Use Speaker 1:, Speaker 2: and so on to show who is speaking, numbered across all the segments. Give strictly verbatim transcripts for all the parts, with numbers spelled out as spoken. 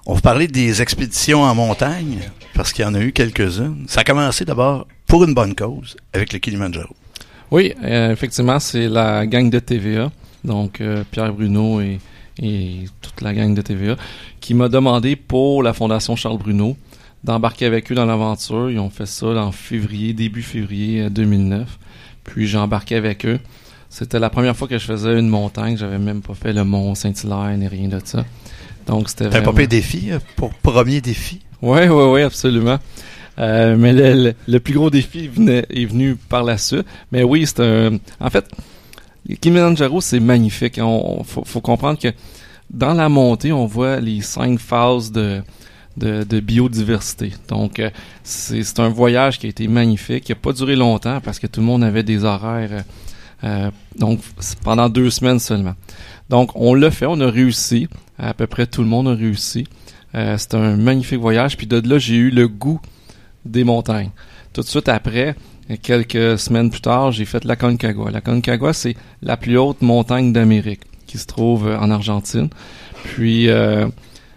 Speaker 1: On va parler des expéditions en montagne, parce qu'il y en a eu quelques-unes. Ça a commencé d'abord pour une bonne cause, avec le Kilimandjaro.
Speaker 2: Oui, euh, effectivement, c'est la gang de T V A, donc euh, Pierre Bruno et, et toute la gang de T V A, qui m'a demandé pour la Fondation Charles Bruno d'embarquer avec eux dans l'aventure. Ils ont fait ça en février, début février deux mille neuf. Puis j'ai embarqué avec eux. C'était la première fois que je faisais une montagne. J'avais même pas fait le Mont Saint-Hilaire ni rien de ça. Donc c'était
Speaker 1: T'as
Speaker 2: vraiment...
Speaker 1: pas payé défi pour premier défi?
Speaker 2: Oui, oui, oui, absolument. Euh, mais le, le, le plus gros défi venait, est venu par la suite. Mais oui, c'est un... En fait, Kilimandjaro, c'est magnifique. On, faut, faut comprendre que dans la montée, on voit les cinq phases de, de, de biodiversité. Donc, euh, c'est, c'est un voyage qui a été magnifique, qui n'a pas duré longtemps parce que tout le monde avait des horaires... Euh, donc, pendant deux semaines seulement. Donc, on l'a fait, on a réussi. À peu près tout le monde a réussi. Euh, c'était un magnifique voyage. Puis de là, j'ai eu le goût des montagnes. Tout de suite après, quelques semaines plus tard, j'ai fait la Concagua. La Concagua, c'est la plus haute montagne d'Amérique qui se trouve en Argentine. Puis, euh,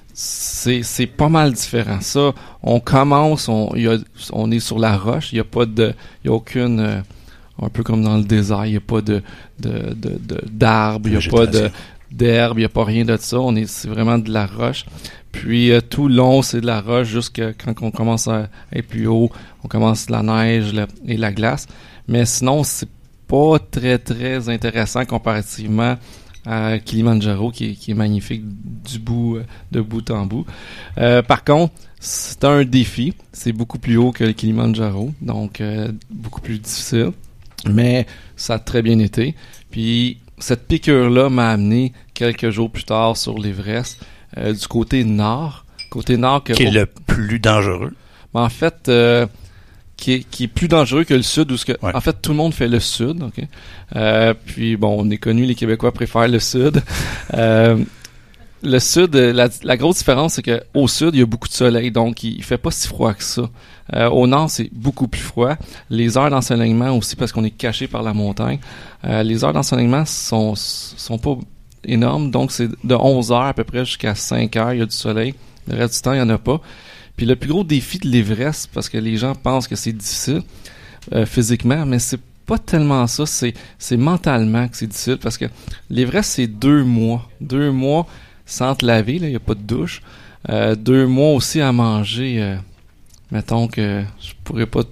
Speaker 2: c'est, c'est pas mal différent. Ça, on commence, on, y a, on est sur la roche. Il n'y a pas de, il y a aucune... Euh, un peu comme dans le désert, il n'y a pas de, de, de, de d'arbres, il n'y a pas de, d'herbe, il n'y a pas rien de ça. On est, c'est vraiment de la roche. Puis euh, tout le long, c'est de la roche jusqu'à quand on commence à être plus haut, on commence la neige la, et la glace. Mais sinon, c'est pas très, très intéressant comparativement à Kilimandjaro, qui est, qui est magnifique du bout, de bout en bout. Euh, par contre, c'est un défi. C'est beaucoup plus haut que le Kilimandjaro, donc euh, beaucoup plus difficile. Mais ça a très bien été. Puis cette piqûre-là m'a amené quelques jours plus tard sur l'Everest, euh, du côté nord. Côté nord que,
Speaker 1: qui est
Speaker 2: oh,
Speaker 1: le plus dangereux.
Speaker 2: En fait, euh, qui, est, qui est plus dangereux que le sud. Où ce que,
Speaker 1: ouais.
Speaker 2: En fait, tout le monde fait le sud. Okay? Euh, puis bon, on est connu, les Québécois préfèrent le sud. euh, Le sud, la, la grosse différence, c'est que au sud, il y a beaucoup de soleil, donc il, il fait pas si froid que ça. Euh, au nord, c'est beaucoup plus froid. Les heures d'ensoleillement aussi, parce qu'on est caché par la montagne. Euh, les heures d'ensoleillement sont sont pas énormes, donc c'est de onze heures à peu près jusqu'à cinq heures, il y a du soleil. Le reste du temps, il y en a pas. Puis le plus gros défi de l'Everest, parce que les gens pensent que c'est difficile euh, physiquement, mais c'est pas tellement ça, c'est c'est mentalement que c'est difficile, parce que l'Everest, c'est deux mois. Deux mois sans te laver, il n'y a pas de douche. Euh, deux mois aussi à manger. Euh, mettons que je pourrais pas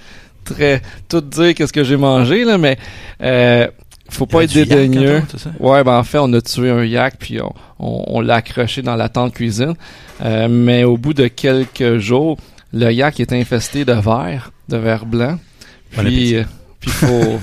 Speaker 2: très tout dire qu'est-ce que j'ai mangé, là, mais euh, faut pas être dédaigneux. Ouais, ben en fait, on a tué un yak, puis on, on, on l'a accroché dans la tente cuisine. Euh, mais au bout de quelques jours, le yak est infesté de vers, de vers blanc. Puis, euh, puis faut...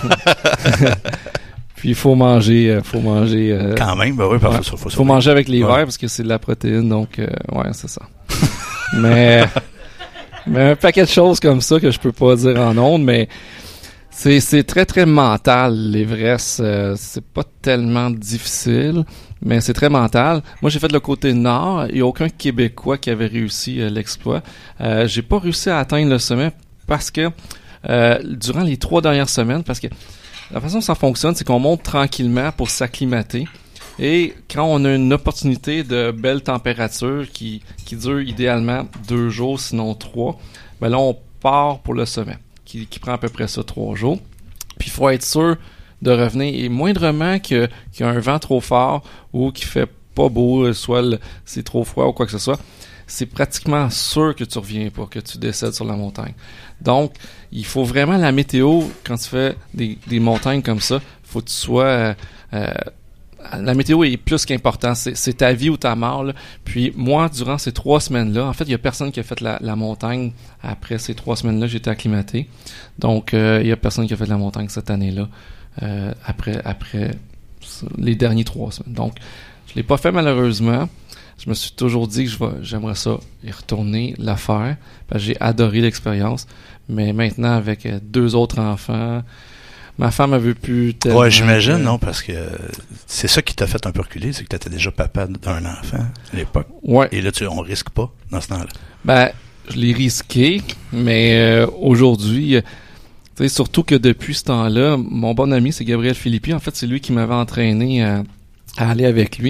Speaker 2: Puis il faut manger, euh, faut manger. Euh,
Speaker 1: Quand même, ben oui, parce
Speaker 2: ouais,
Speaker 1: faut, faut,
Speaker 2: faut manger avec les
Speaker 1: ouais.
Speaker 2: vers parce que c'est de la protéine, donc euh, ouais, c'est ça. mais mais un paquet de choses comme ça que je peux pas dire en ondes, mais c'est c'est très très mental. L'Everest, euh, c'est pas tellement difficile, mais c'est très mental. Moi, j'ai fait le côté nord. Il y a aucun Québécois qui avait réussi euh, l'exploit. Euh, j'ai pas réussi à atteindre le sommet parce que euh, durant les trois dernières semaines, parce que la façon dont ça fonctionne, c'est qu'on monte tranquillement pour s'acclimater. Et quand on a une opportunité de belle température qui, qui dure idéalement deux jours, sinon trois, ben là, on part pour le sommet, qui, qui prend à peu près ça trois jours. Puis il faut être sûr de revenir. Et moindrement que, qu'il y a un vent trop fort ou qu'il fait pas beau, soit le, c'est trop froid ou quoi que ce soit, c'est pratiquement sûr que tu reviens pas, que tu décèdes sur la montagne. Donc, il faut vraiment la météo, quand tu fais des, des montagnes comme ça, il faut que tu sois... Euh, euh, la météo est plus qu'important. C'est, c'est ta vie ou ta mort, là. Puis moi, durant ces trois semaines-là, en fait, il y a personne qui a fait la, la montagne après ces trois semaines-là. J'étais acclimaté. Donc, euh, il y a personne qui a fait la montagne cette année-là euh, après, après les derniers trois semaines. Donc, je l'ai pas fait malheureusement. Je me suis toujours dit que je vais, j'aimerais ça y retourner, la faire, parce que j'ai adoré l'expérience. Mais maintenant, avec deux autres enfants, ma femme ne veut plus tellement...
Speaker 1: Ouais, j'imagine, que... non, parce que c'est ça qui t'a fait un peu reculer, c'est que tu étais déjà papa d'un enfant à l'époque.
Speaker 2: Ouais.
Speaker 1: Et là, tu, on risque pas dans ce temps-là.
Speaker 2: Ben, je l'ai risqué, mais euh, aujourd'hui... Tu sais, surtout que depuis ce temps-là, mon bon ami, c'est Gabriel Philippi. En fait, c'est lui qui m'avait entraîné à, à aller avec lui.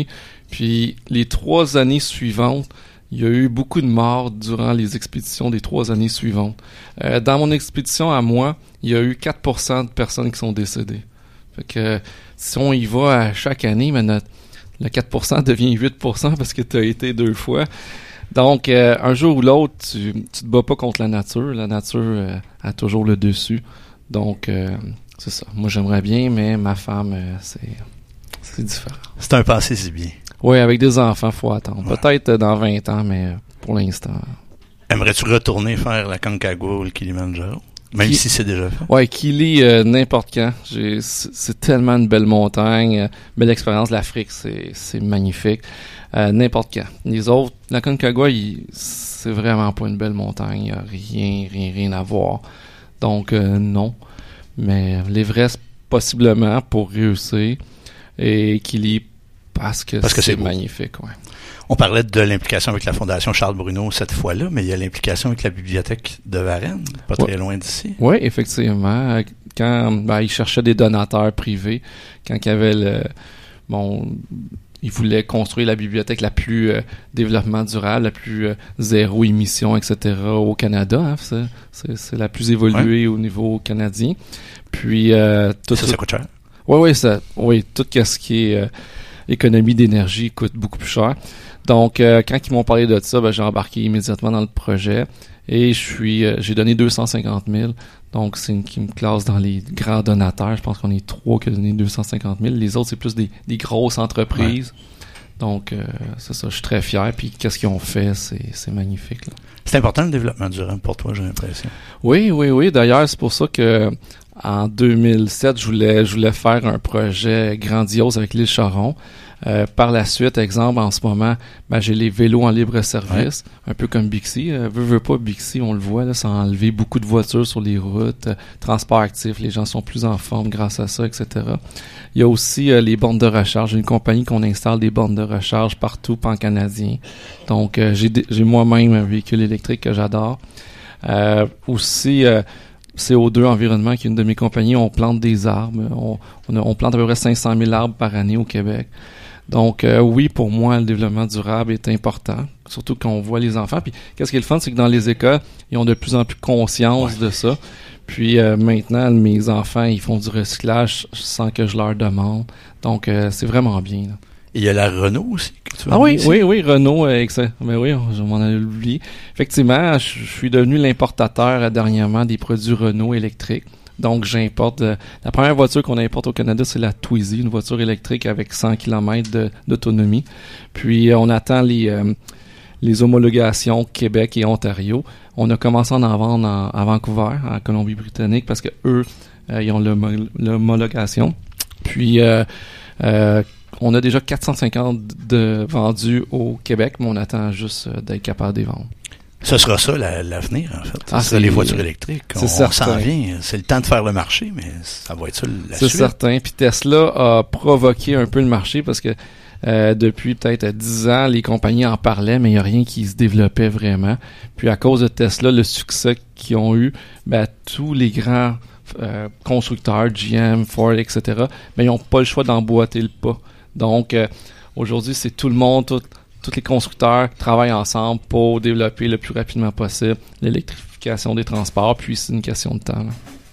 Speaker 2: Puis les trois années suivantes, il y a eu beaucoup de morts durant les expéditions des trois années suivantes. Euh, dans mon expédition à moi, il y a eu quatre pour cent de personnes qui sont décédées. Fait que si on y va à chaque année, mais notre, le quatre pour cent devient huit pour cent parce que tu as été deux fois. Donc, euh, un jour ou l'autre, tu, tu te bats pas contre la nature. La nature euh, a toujours le dessus. Donc, euh, c'est ça. Moi, j'aimerais bien, mais ma femme, euh, c'est, c'est différent.
Speaker 1: C'est un passé si bien.
Speaker 2: Oui, avec des enfants, faut attendre.
Speaker 1: Ouais.
Speaker 2: Peut-être dans vingt ans, mais pour l'instant...
Speaker 1: Aimerais-tu retourner faire la Concagua ou le Kilimanjaro? Même
Speaker 2: Qui...
Speaker 1: si c'est déjà fait.
Speaker 2: Ouais, Kili, euh, n'importe quand. J'ai, c'est, c'est tellement une belle montagne, euh, belle expérience. L'Afrique, c'est, c'est magnifique. Euh, n'importe quand. Les autres, la Concagua, il, c'est vraiment pas une belle montagne. Il n'y a rien, rien, rien à voir. Donc, euh, non. Mais l'Everest, possiblement, pour réussir. Et Kili, parce que,
Speaker 1: parce que
Speaker 2: c'est,
Speaker 1: c'est
Speaker 2: magnifique, ouais.
Speaker 1: On parlait de l'implication avec la Fondation Charles Bruno cette fois-là, mais il y a l'implication avec la bibliothèque de Varennes, pas très ouais. loin d'ici.
Speaker 2: Oui, effectivement. Quand ben, ils cherchaient des donateurs privés, quand il y avait le... Bon, ils voulaient construire la bibliothèque la plus euh, développement durable, la plus euh, zéro émission, et cetera au Canada. Hein, c'est, c'est, c'est la plus évoluée ouais. au niveau canadien. Puis... Euh, tout
Speaker 1: ça, ça coûte cher?
Speaker 2: Oui, oui, ça, oui, tout ce qui est euh, économie d'énergie coûte beaucoup plus cher. Donc, euh, quand ils m'ont parlé de ça, ben, j'ai embarqué immédiatement dans le projet et je suis, euh, j'ai donné deux cent cinquante mille. Donc, c'est une qui me classe dans les grands donateurs. Je pense qu'on est trois qui ont donné deux cent cinquante mille. Les autres, c'est plus des, des grosses entreprises. Ouais. Donc, euh, c'est ça, je suis très fier. Puis, qu'est-ce qu'ils ont fait, c'est, c'est magnifique. Là.
Speaker 1: C'est important le développement durable pour toi, j'ai l'impression.
Speaker 2: Oui, oui, oui. D'ailleurs, c'est pour ça que en deux mille sept, je voulais, je voulais faire un projet grandiose avec l'île Charon. Euh, par la suite, exemple, en ce moment, ben, j'ai les vélos en libre service, ouais. un peu comme Bixi. Euh, veux, veux pas, Bixi, on le voit, là, ça a enlevé beaucoup de voitures sur les routes, euh, transport actif, les gens sont plus en forme grâce à ça, et cetera. Il y a aussi euh, les bornes de recharge. J'ai une compagnie qu'on installe des bornes de recharge partout pan-canadien. Donc, euh, j'ai, j'ai moi-même un véhicule électrique que j'adore. Euh, aussi... Euh, C O deux Environnement, qui est une de mes compagnies, on plante des arbres. On, on, a, on plante à peu près cinq cent mille arbres par année au Québec. Donc, euh, oui, pour moi, le développement durable est important, surtout quand on voit les enfants. Puis, qu'est-ce qui est le fun, c'est que dans les écoles, ils ont de plus en plus conscience ouais. de ça. Puis, euh, maintenant, mes enfants, ils font du recyclage sans que je leur demande. Donc, euh, c'est vraiment bien, là.
Speaker 1: Il y a la Renault aussi. Que tu
Speaker 2: ah oui,
Speaker 1: ici.
Speaker 2: oui, oui, Renault, euh, excellent. Mais oui, je m'en avais oublié. Effectivement, je, je suis devenu l'importateur euh, dernièrement des produits Renault électriques. Donc, j'importe... Euh, la première voiture qu'on importe au Canada, c'est la Twizy, une voiture électrique avec cent kilomètres de, d'autonomie. Puis, euh, on attend les, euh, les homologations Québec et Ontario. On a commencé à en vendre en, à Vancouver, en Colombie-Britannique, parce que eux, euh, ils ont l'hom- l'homologation. Puis, euh, euh, on a déjà quatre cent cinquante de vendus au Québec, mais on attend juste d'être capable de les vendre. Ce
Speaker 1: sera ça la, l'avenir, en fait.
Speaker 2: Ah,
Speaker 1: ce sera les voitures électriques.
Speaker 2: C'est
Speaker 1: on,
Speaker 2: certain.
Speaker 1: on s'en vient. C'est le temps de faire le marché, mais ça va être ça la
Speaker 2: c'est
Speaker 1: suite.
Speaker 2: C'est certain. Puis Tesla a provoqué un peu le marché parce que euh, depuis peut-être dix ans, les compagnies en parlaient, mais il n'y a rien qui se développait vraiment. Puis à cause de Tesla, le succès qu'ils ont eu, ben, tous les grands euh, constructeurs, G M, Ford, et cetera, ben, ils n'ont pas le choix d'emboîter le pas. Donc, euh, aujourd'hui, c'est tout le monde, tout, tous les constructeurs travaillent ensemble pour développer le plus rapidement possible l'électrification des transports, puis c'est une question de temps, là.